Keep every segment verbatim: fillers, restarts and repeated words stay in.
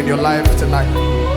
in your life tonight.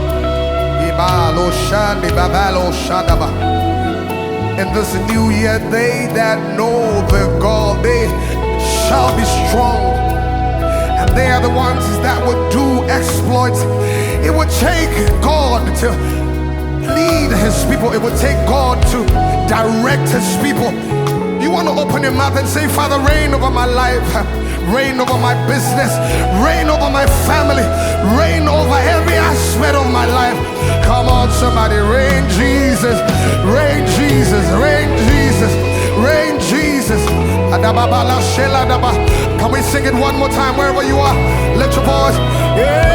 In this new year, they that know their God, they shall be strong. And they are the ones that would do exploits. It would take God to lead his people. It would take God to direct his people. You want to open your mouth and say, Father, reign over my life, reign over my business, reign over my family, reign over every aspect of my life. Come on, somebody, reign Jesus, reign Jesus, reign Jesus, reign Jesus. Can we sing it one more time wherever you are? Lift your voice. Yeah.